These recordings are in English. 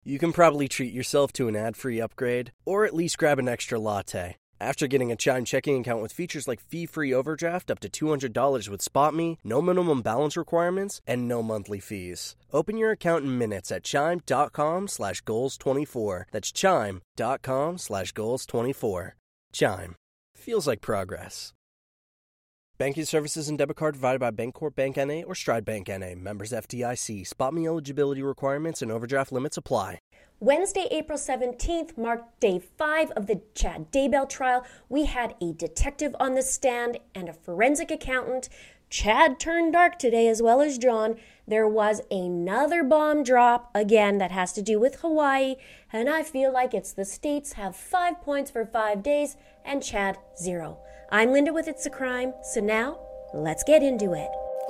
You can probably treat yourself to an ad-free upgrade, or at least grab an extra latte. After getting a Chime checking account with features like fee-free overdraft up to $200 with SpotMe, no minimum balance requirements, and no monthly fees. Open your account in minutes at chime.com/goals24. That's chime.com/goals24. Chime. Feels like progress. Banking services and debit card provided by Bancorp Bank N.A. or Stride Bank N.A. Members FDIC. SpotMe eligibility requirements and overdraft limits apply. Wednesday, April 17th marked day 5 of the Chad Daybell trial. We had a detective on the stand and a forensic accountant. Chad turned dark today as well as John. There was another bomb drop, again, that has to do with Hawaii. And I feel like it's the states have 5 points for 5 days and Chad 0. I'm Linda with It's a Crime. So now, let's get into it.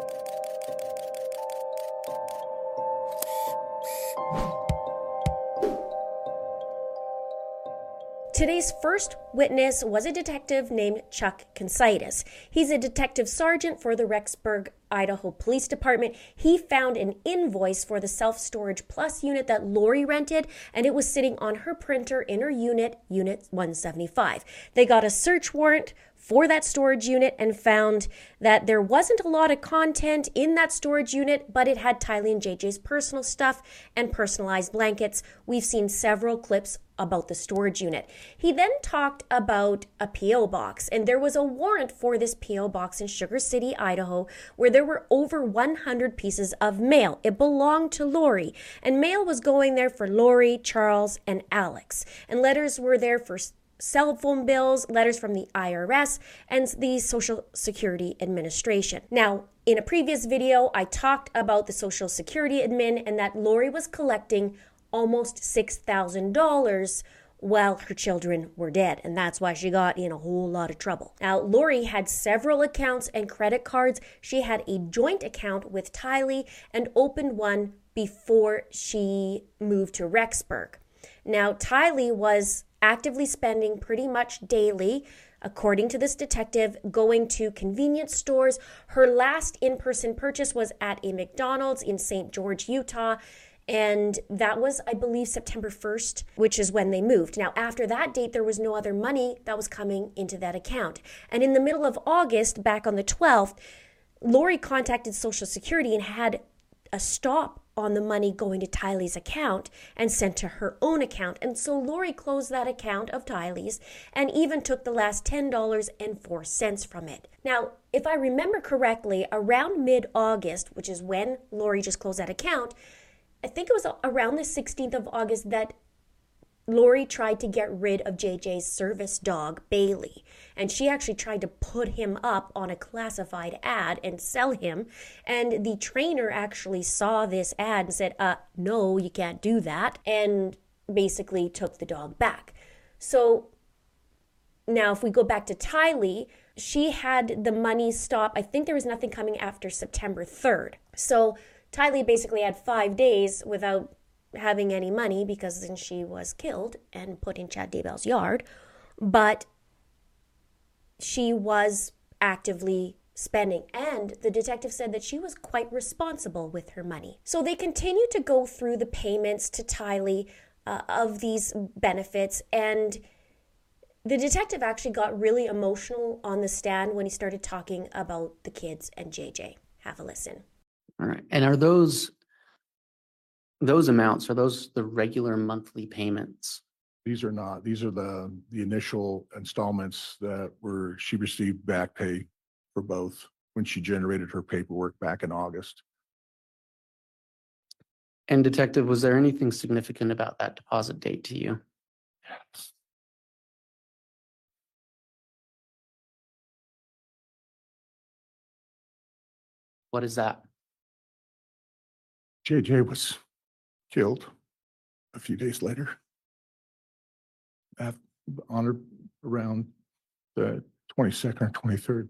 Today's first witness was a detective named Chuck Consitis. He's a detective sergeant for the Rexburg, Idaho Police Department. He found an invoice for the Self-Storage Plus unit that Lori rented, and it was sitting on her printer in her unit 175. They got a search warrant for that storage unit and found that there wasn't a lot of content in that storage unit, but it had Tylee and JJ's personal stuff and personalized blankets. We've seen several clips about the storage unit. He then talked about a P.O. box, and there was a warrant for this P.O. box in Sugar City, Idaho, where there were over 100 pieces of mail. It belonged to Lori, and mail was going there for Lori, Charles, and Alex. And letters were there for cell phone bills, letters from the IRS, and the Social Security Administration. Now, in a previous video, I talked about the Social Security admin and that Lori was collecting almost $6,000 while her children were dead, and that's why she got in a whole lot of trouble. Now, Lori had several accounts and credit cards. She had a joint account with Tylee and opened one before she moved to Rexburg. Now, Tylee was actively spending pretty much daily, according to this detective, going to convenience stores. Her last in-person purchase was at a McDonald's in St. George, Utah, and that was, I believe, September 1st, which is when they moved. Now, after that date, there was no other money that was coming into that account. And in the middle of August, back on the 12th, Lori contacted Social Security and had a stop on the money going to Tylee's account and sent to her own account. And so Lori closed that account of Tylee's and even took the last $10.04 from it. Now, if I remember correctly, around mid-August, which is when Lori just closed that account, I think it was around the 16th of August that Lori tried to get rid of JJ's service dog, Bailey, and she actually tried to put him up on a classified ad and sell him, and the trainer actually saw this ad and said, no, you can't do that, and basically took the dog back. So now if we go back to Tylee, she had the money stop. I think there was nothing coming after September 3rd. So Tylee basically had 5 days without having any money because then she was killed and put in Chad Daybell's yard. But she was actively spending, and the detective said that she was quite responsible with her money. So they continued to go through the payments to Tylee of these benefits, and the detective actually got really emotional on the stand when he started talking about the kids and JJ. Have a listen. All right. And are those amounts, are those the regular monthly payments? These are not. These are the initial installments that she received back pay for both when she generated her paperwork back in August. And Detective, was there anything significant about that deposit date to you? Yes. What is that? JJ was killed a few days later around the 22nd or 23rd.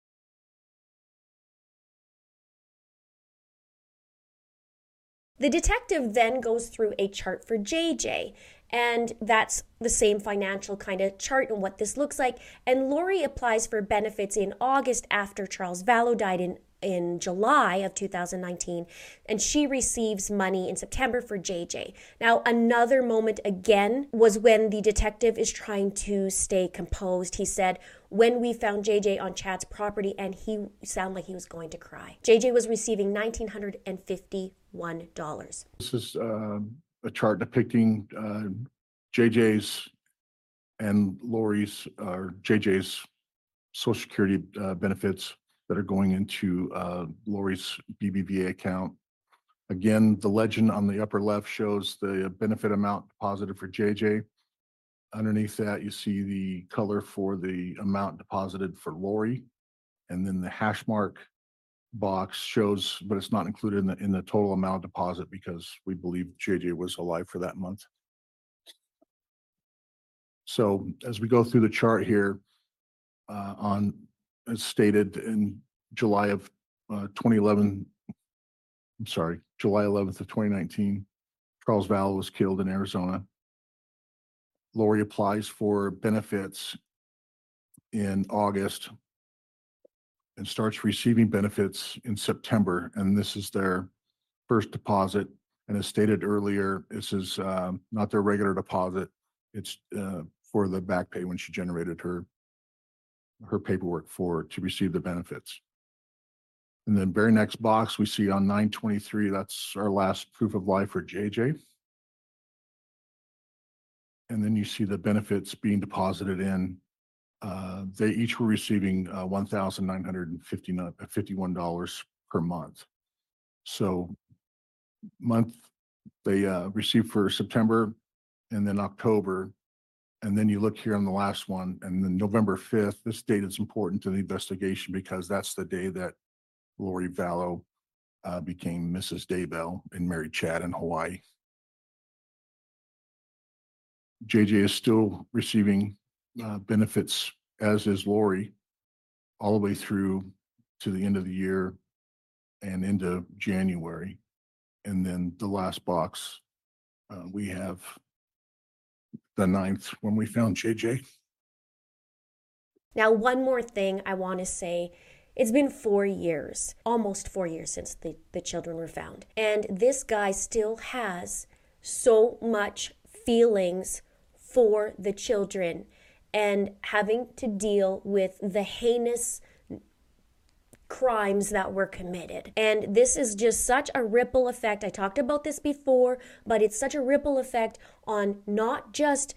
The detective then goes through a chart for JJ, and that's the same financial kind of chart and what this looks like. And Lori applies for benefits in August after Charles Vallow died in in July of 2019, and she receives money in September for JJ. Now, another moment again was when the detective is trying to stay composed. He said, when we found JJ on Chad's property, and he sounded like he was going to cry. JJ was receiving $1,951. This is a chart depicting JJ's and Lori's, or JJ's Social Security benefits that are going into Lori's BBVA account. Again, the legend on the upper left shows the benefit amount deposited for JJ. Underneath that, you see the color for the amount deposited for Lori. And then the hash mark box shows, but it's not included in the total amount deposit because we believe JJ was alive for that month. So as we go through the chart here, as stated in July of 2011, July 11th of 2019, Charles Vallow was killed in Arizona. Lori applies for benefits in August and starts receiving benefits in September. And this is their first deposit. And as stated earlier, this is not their regular deposit. It's for the back pay when she generated her paperwork to receive the benefits. And then very next box we see on 9/23, that's our last proof of life for JJ. And then you see the benefits being deposited in. They each were receiving $1,951 per month. So they received for September and then October. And then you look here on the last one, and then November 5th, this date is important to the investigation because that's the day that Lori Vallow became Mrs. Daybell and married Chad in Hawaii. JJ is still receiving benefits, as is Lori, all the way through to the end of the year and into January. And then the last box, we have the 9th when we found JJ. Now, one more thing I want to say. It's been 4 years, almost 4 years since the children were found. And this guy still has so much feelings for the children and having to deal with the heinous crimes that were committed. And this is just such a ripple effect. I talked about this before, but it's such a ripple effect on not just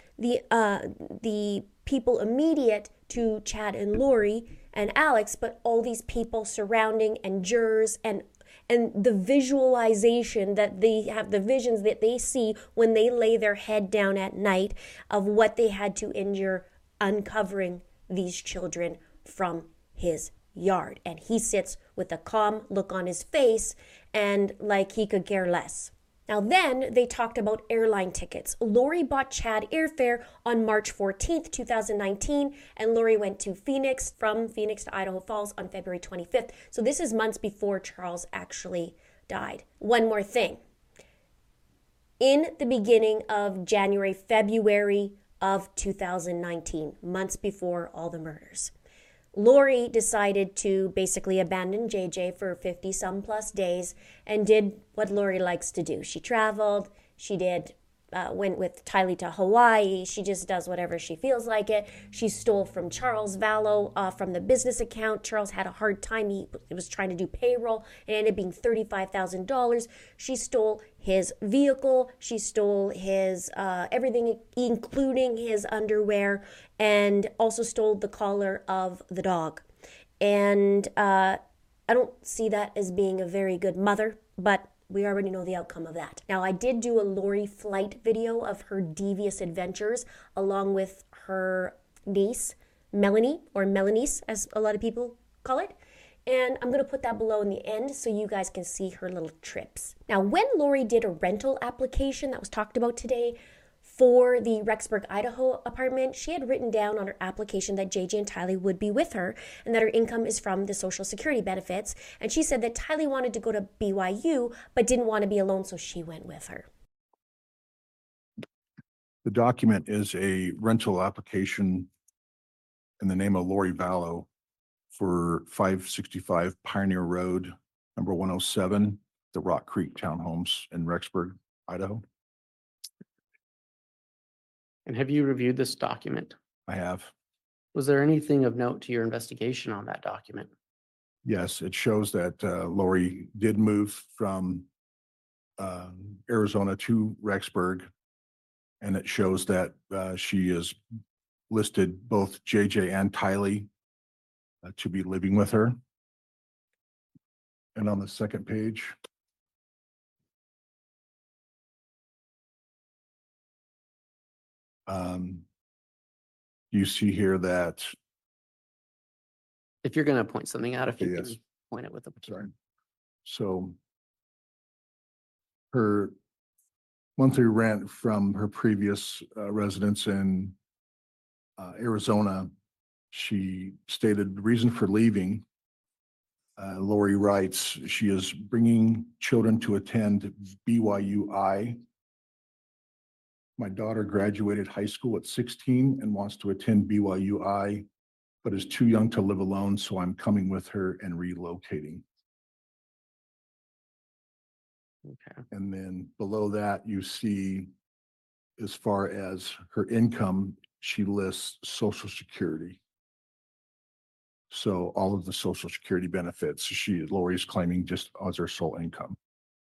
the people immediate to Chad and Lori and Alex, but all these people surrounding and jurors and the visualization that they have, the visions that they see when they lay their head down at night of what they had to endure uncovering these children from his yard. And he sits with a calm look on his face and like he could care less. Now then, they talked about airline tickets. Lori bought Chad airfare on March 14th, 2019, and Lori went to Phoenix, from Phoenix to Idaho Falls on February 25th. So this is months before Charles actually died. One more thing. In the beginning of January, February of 2019, months before all the murders, Lori decided to basically abandon JJ for 50 some plus days and did what Lori likes to do. She traveled, went with Tylee to Hawaii. She just does whatever she feels like it. She stole from Charles Vallow from the business account. Charles had a hard time. He was trying to do payroll. It ended up being $35,000. She stole his vehicle. She stole his everything, including his underwear, and also stole the collar of the dog. And I don't see that as being a very good mother, but we already know the outcome of that. Now, I did do a Lori flight video of her devious adventures along with her niece, Melanie, or Melanice, as a lot of people call it. And I'm going to put that below in the end so you guys can see her little trips. Now, when Lori did a rental application that was talked about today for the Rexburg, Idaho apartment, she had written down on her application that JJ and Tylee would be with her and that her income is from the Social Security benefits. And she said that Tylee wanted to go to BYU but didn't want to be alone, so she went with her. The document is a rental application in the name of Lori Vallow for 565 Pioneer Road, number 107, the Rock Creek Townhomes in Rexburg, Idaho. And have you reviewed this document? I have. Was there anything of note to your investigation on that document? Yes, it shows that Lori did move from Arizona to Rexburg. And it shows that she is listed both JJ and Tylee to be living with her. And on the second page, you see here that, If you're going to point something out, if you Yes. can point it with a. sorry. So her monthly rent from her previous residence in Arizona, she stated the reason for leaving. Lori writes, she is bringing children to attend BYUI. My daughter graduated high school at 16 and wants to attend BYUI, but is too young to live alone, so I'm coming with her and relocating. Okay. And then below that, you see, as far as her income, she lists Social Security. So all of the Social Security benefits, Lori's claiming just as her sole income.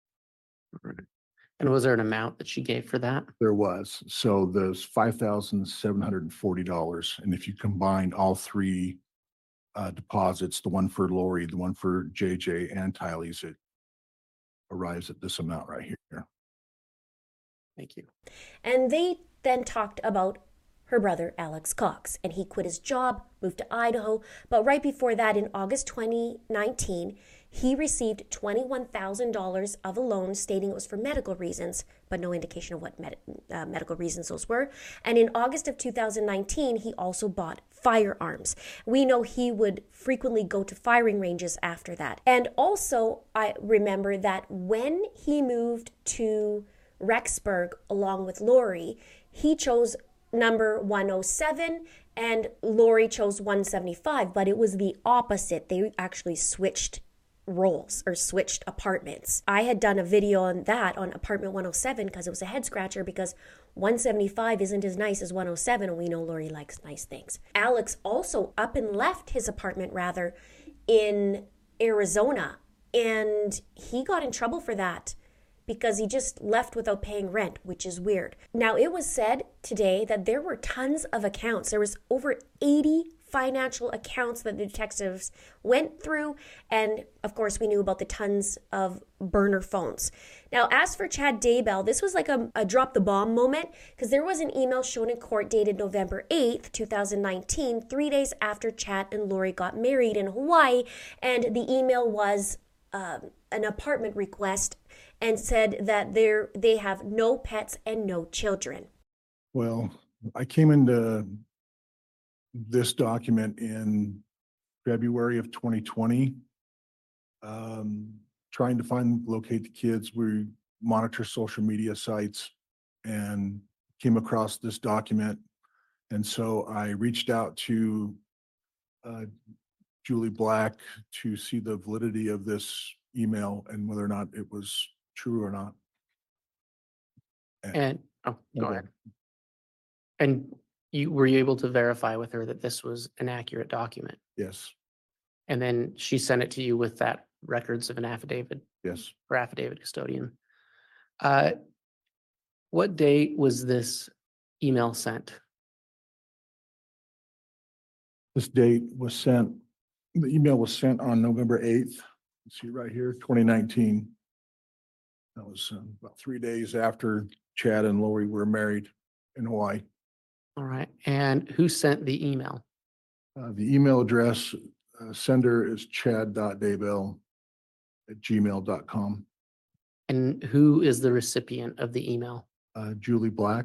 And was there an amount that she gave for that? There was. So there's $5,740. And if you combine all three deposits, the one for Lori, the one for JJ and Tylee's, it arrives at this amount right here. Thank you. And they then talked about her brother, Alex Cox, and he quit his job, moved to Idaho. But right before that, in August 2019, he received $21,000 of a loan stating it was for medical reasons, but no indication of what medical reasons those were. And in August of 2019, he also bought firearms. We know he would frequently go to firing ranges after that. And also, I remember that when he moved to Rexburg along with Lori, he chose number 107 and Lori chose 175, but it was the opposite. They actually switched roles or switched apartments. I had done a video on that on apartment 107 because it was a head scratcher, because 175 isn't as nice as 107, and we know Lori likes nice things. Alex also up and left his apartment rather in Arizona, and he got in trouble for that because he just left without paying rent, which is weird. Now, it was said today that there were tons of accounts. There was over 80 financial accounts that the detectives went through. And of course, we knew about the tons of burner phones. Now, as for Chad Daybell, this was like a drop the bomb moment, because there was an email shown in court dated November 8th, 2019, 3 days after Chad and Lori got married in Hawaii. And the email was an apartment request and said that they have no pets and no children. Well, I came into this document in February of 2020, trying to locate the kids. We monitor social media sites and came across this document. And so I reached out to Julie Black to see the validity of this email and whether or not it was true or not. And go ahead. And were you able to verify with her that this was an accurate document? Yes. And then she sent it to you with that records of an affidavit? Yes. Or affidavit custodian. What date was this email sent? This date was sent, the email was sent on November 8th. You see right here, 2019. That was about 3 days after Chad and Lori were married in Hawaii. All right. And who sent the email? The email address sender is chad.daybell@gmail.com. And who is the recipient of the email? Julie Black.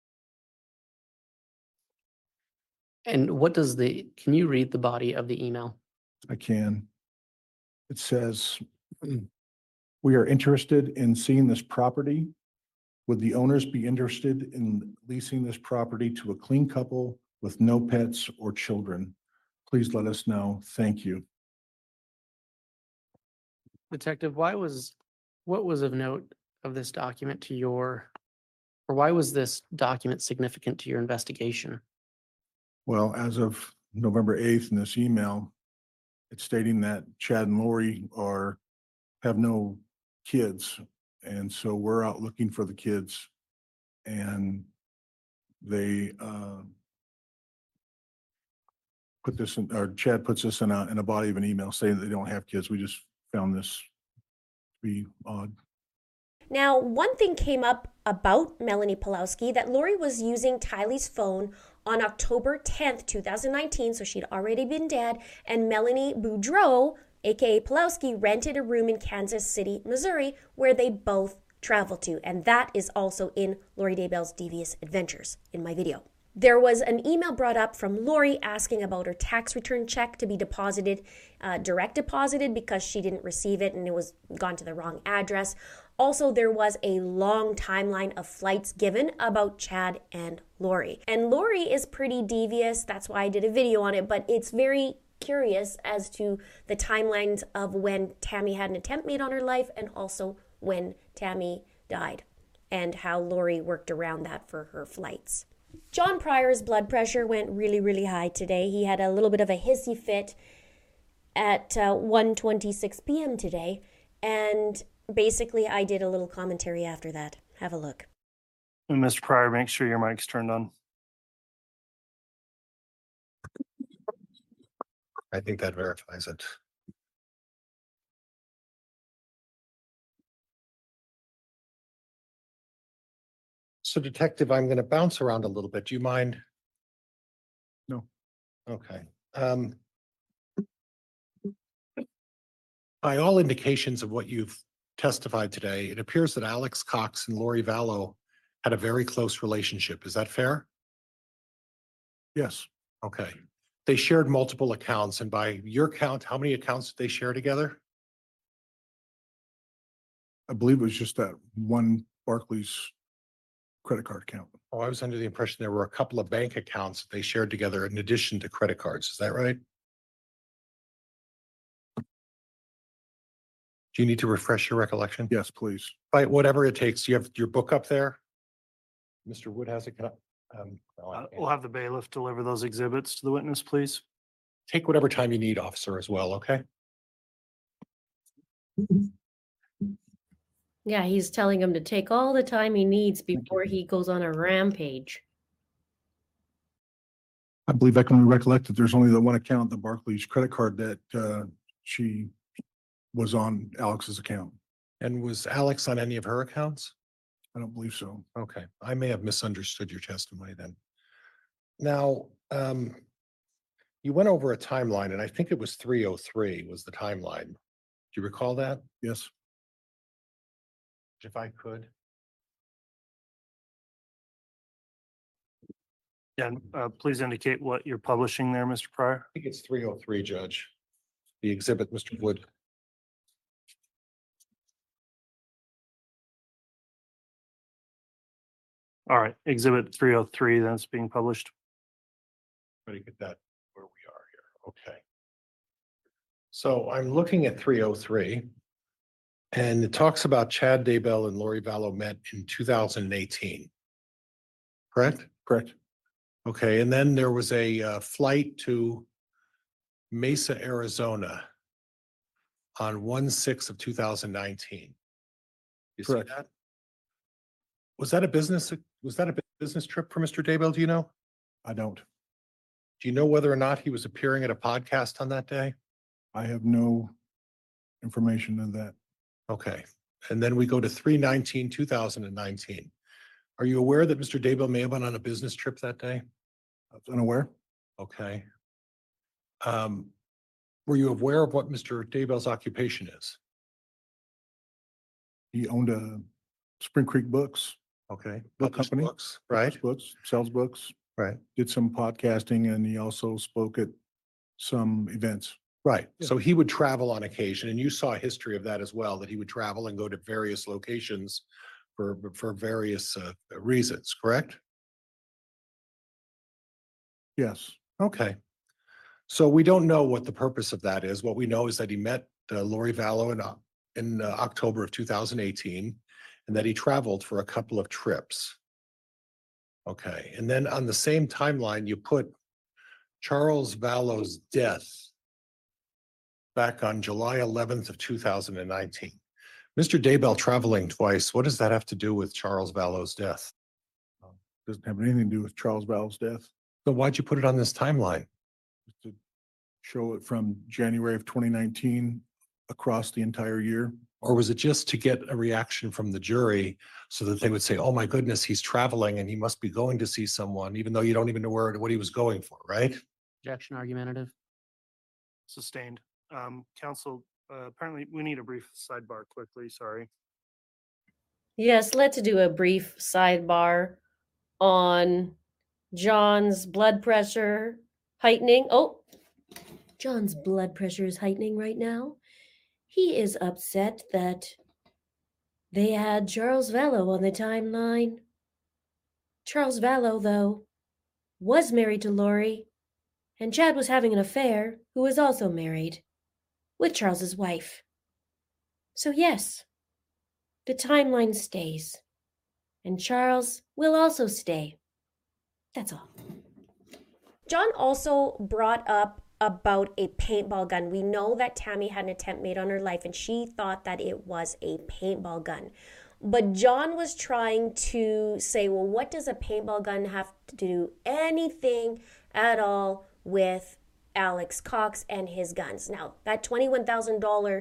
And can you read the body of the email? I can. It says, we are interested in seeing this property. Would the owners be interested in leasing this property to a clean couple with no pets or children? Please let us know. Thank you. Detective, what was of note of this document to or why was this document significant to your investigation? Well, as of November 8th in this email, it's stating that Chad and Lori have no kids. And so we're out looking for the kids, and they put this in, or Chad puts this in a body of an email saying that they don't have kids. We just found this to be odd. Now, one thing came up about Melanie Pawlowski, that Lori was using Tylee's phone on October 10th, 2019, so she'd already been dead, and Melanie Boudreau, aka Pawlowski, rented a room in Kansas City, Missouri, where they both traveled to, and that is also in Lori Daybell's Devious Adventures in my video. There was an email brought up from Lori asking about her tax return check to be deposited, direct deposited, because she didn't receive it and it was gone to the wrong address. Also, there was a long timeline of flights given about Chad and Lori. And Lori is pretty devious, that's why I did a video on it, but it's very curious as to the timelines of when Tammy had an attempt made on her life and also when Tammy died, and how Lori worked around that for her flights. John Pryor's blood pressure went really, really high today. He had a little bit of a hissy fit at 1:26 p.m. today, and basically I did a little commentary after that. Have a look. And Mr. Pryor, make sure your mic's turned on. I think that verifies it. So Detective, I'm going to bounce around a little bit. Do you mind? No. Okay. By all indications of what you've testified today, it appears that Alex Cox and Lori Vallow had a very close relationship. Is that fair? Yes, Okay. They shared multiple accounts, and by your count, how many accounts did they share together? I believe it was just that one Barclays credit card account. Oh, I was under the impression there were a couple of bank accounts that they shared together in addition to credit cards. Is that right? Do you need to refresh your recollection? Yes, please. By whatever it takes. Do you have your book up there? Mr. Wood has it. No, I can't. We'll have the bailiff deliver those exhibits to the witness, please. Take whatever time you need, officer, as well, okay? Yeah, he's telling him to take all the time he needs before he goes on a rampage. I believe I can recollect that there's only the one account, the Barclays credit card, that she was on Alex's account. And was Alex on any of her accounts? I don't believe so. Okay, I may have misunderstood your testimony then. Now, you went over a timeline, and I think it was 303 was the timeline. Do you recall that? Yes, If I could. Yeah, and please indicate what you're publishing there, Mr. Pryor. I think it's 303, Judge. The exhibit, Mr. Wood. All right, exhibit 303, that's being published. Try to get that where we are here. Okay. So I'm looking at 303. And it talks about Chad Daybell and Lori Vallow met in 2018. Correct? correct. Okay, and then there was a flight to Mesa, Arizona on 1/6 of 2019. You see Correct. that? Was that a business trip for Mr. Daybell? Do you know? I don't. Do you know whether or not he was appearing at a podcast on that day? I have no information on that. Okay, and then we go to 3/19/2019. Are you aware that Mr. Daybell may have been on a business trip that day? I was unaware. Okay. Were you aware of what Mr. Daybell's occupation is? He owned a Spring Creek Books, Okay. Book Published company. books, right? books, sells books, Right. did some podcasting, and he also spoke at some events. Right. Yeah. So he would travel on occasion, and you saw a history of that as well, that he would travel and go to various locations for various reasons, correct? Yes, Okay. So we don't know what the purpose of that is. What we know is that he met Lori Vallow in October of 2018, and that he traveled for a couple of trips. Okay, and then on the same timeline, you put Charles Vallow's death back on July 11th of 2019. Mr. Daybell traveling twice, what does that have to do with Charles Vallow's death? Doesn't have anything to do with Charles Vallow's death. So why'd you put it on this timeline? Just to show it from January of 2019 across the entire year. Or was it just to get a reaction from the jury so that they would say, oh my goodness, he's traveling and he must be going to see someone, even though you don't even know what he was going for, right? Objection argumentative. Sustained. Council, apparently we need a brief sidebar quickly, sorry. Yes, let's do a brief sidebar on John's blood pressure heightening. Oh, John's blood pressure is heightening right now. He is upset that they had Charles Vallow on the timeline. Charles Vallow, though, was married to Lori, and Chad was having an affair, who was also married, with Charles's wife. So yes, the timeline stays, and Charles will also stay. That's all. John also brought up about a paintball gun. We know that Tammy had an attempt made on her life and she thought that it was a paintball gun. But John was trying to say, well, what does a paintball gun have to do anything at all with Alex Cox and his guns? Now, that $21,000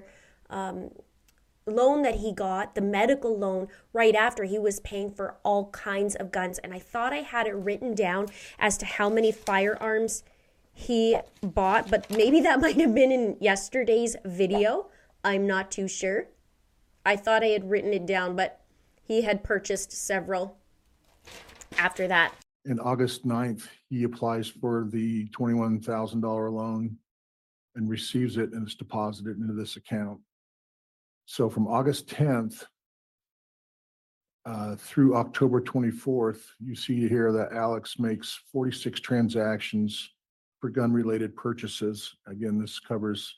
loan that he got, the medical loan, right after, he was paying for all kinds of guns. And I thought I had it written down as to how many firearms he bought, but maybe that might have been in yesterday's video. I'm not too sure. I thought I had written it down, but he had purchased several after that. In August 9th, he applies for the $21,000 loan and receives it, and it's deposited into this account. So from August 10th through October 24th, you see here that Alex makes 46 transactions for gun-related purchases. Again, this covers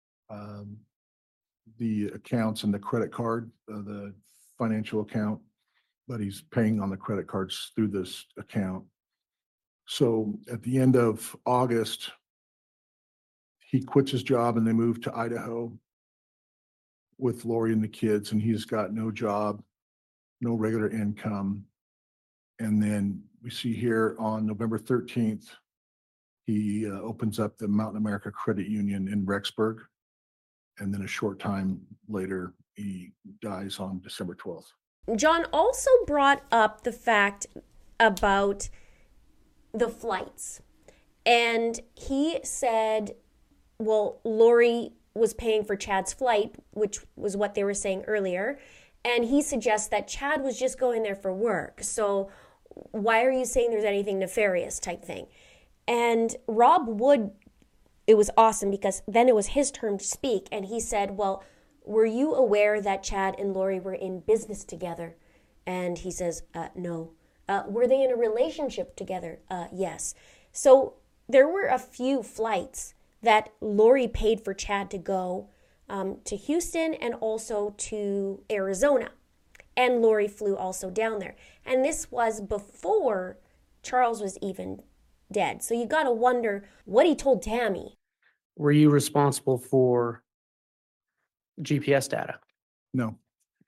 the accounts and the credit card, the financial account, but he's paying on the credit cards through this account. So at the end of August, he quits his job and they move to Idaho with Lori and the kids, and he's got no job, no regular income. And then we see here on November 13th, he opens up the Mountain America Credit Union in Rexburg. And then a short time later, he dies on December 12th. John also brought up the fact about the flights. And he said, well, Lori was paying for Chad's flight, which was what they were saying earlier. And he suggests that Chad was just going there for work. So why are you saying there's anything nefarious type thing? And Rob Wood, it was awesome because then it was his turn to speak. And he said, well, were you aware that Chad and Lori were in business together? And he says, no. Were they in a relationship together? Yes. So there were a few flights that Lori paid for Chad to go to Houston and also to Arizona. And Lori flew also down there. And this was before Charles was even dead. So you got to wonder what he told Tammy. Were you responsible for GPS data? No.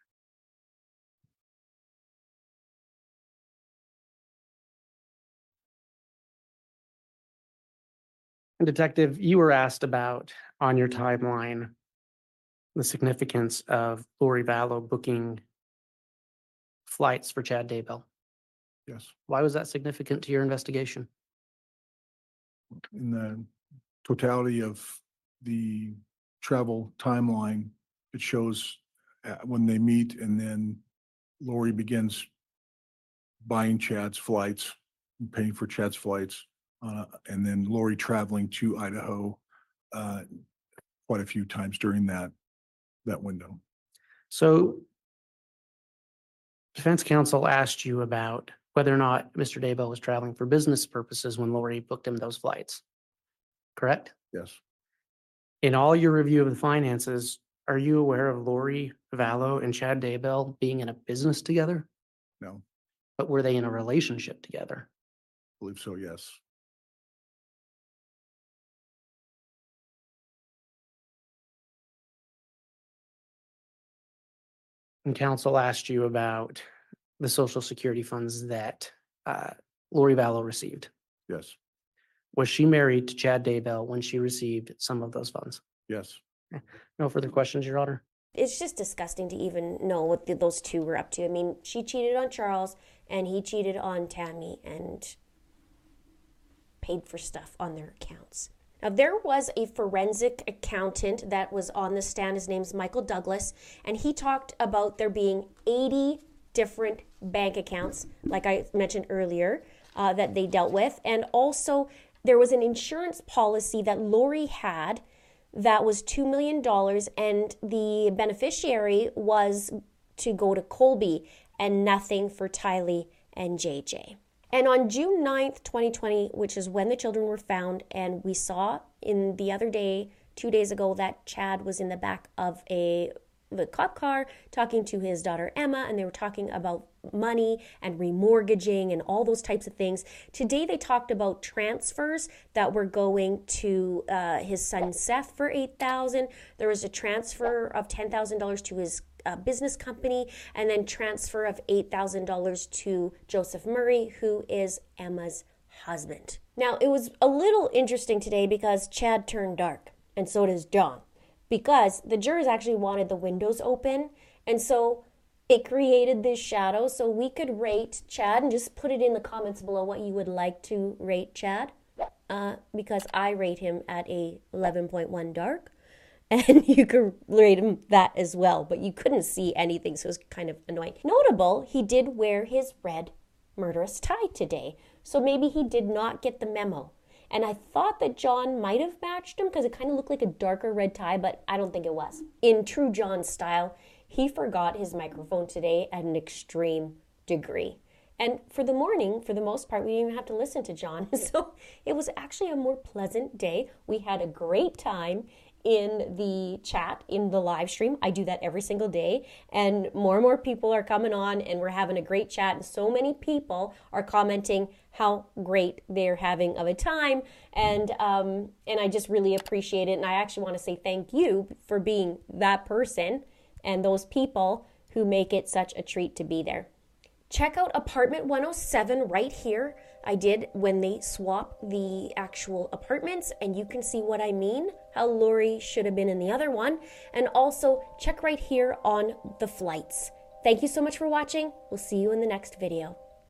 Detective, you were asked about on your timeline the significance of Lori Vallow booking flights for Chad Daybell. Yes. Why was that significant to your investigation? In the totality of the travel timeline, it shows when they meet, and then Lori begins buying Chad's flights, paying for Chad's flights, and then Lori traveling to Idaho quite a few times during that window. So defense counsel asked you about whether or not Mr. Daybell was traveling for business purposes when Lori booked him those flights. correct? Yes. In all your review of the finances, are you aware of Lori Vallow and Chad Daybell being in a business together? No, But were they in a relationship together? I believe so, yes. And counsel asked you about the social security funds that Lori Vallow received. Yes. Was she married to Chad Daybell when she received some of those funds? Yes. No further questions, Your Honor? It's just disgusting to even know what those two were up to. I mean, she cheated on Charles and he cheated on Tammy and paid for stuff on their accounts. Now, there was a forensic accountant that was on the stand. His name's Michael Douglas, and he talked about there being 80 different bank accounts, like I mentioned earlier, that they dealt with. And also, there was an insurance policy that Lori had that was $2 million, and the beneficiary was to go to Colby and nothing for Tylee and JJ. And on June 9th, 2020, which is when the children were found, and we saw in the other day, 2 days ago, that Chad was in the back of the cop car talking to his daughter Emma, and they were talking about money and remortgaging and all those types of things. Today they talked about transfers that were going to his son Seth for $8,000. There was a transfer of $10,000 to his business company, and then transfer of $8,000 to Joseph Murray, who is Emma's husband. Now, it was a little interesting today because Chad turned dark, and so does John, because the jurors actually wanted the windows open, and so it created this shadow. So we could rate Chad, and just put it in the comments below what you would like to rate Chad, because I rate him at a 11.1 dark. And you could rate him that as well, but you couldn't see anything, so it was kind of annoying. Notable, he did wear his red murderous tie today, so maybe he did not get the memo. And I thought that John might have matched him because it kind of looked like a darker red tie, but I don't think it was. In true John style, he forgot his microphone today at an extreme degree. And for the morning, for the most part, we didn't even have to listen to John. So it was actually a more pleasant day. We had a great time in the chat, in the live stream. I do that every single day, and more people are coming on, and we're having a great chat, and so many people are commenting how great they're having of a time, and I just really appreciate it. And I actually want to say thank you for being that person and those people who make it such a treat to be there. Check out apartment 107 right here. I did when they swap the actual apartments, and you can see what I mean, how Lori should have been in the other one. And also check right here on the flights. Thank you so much for watching. We'll see you in the next video.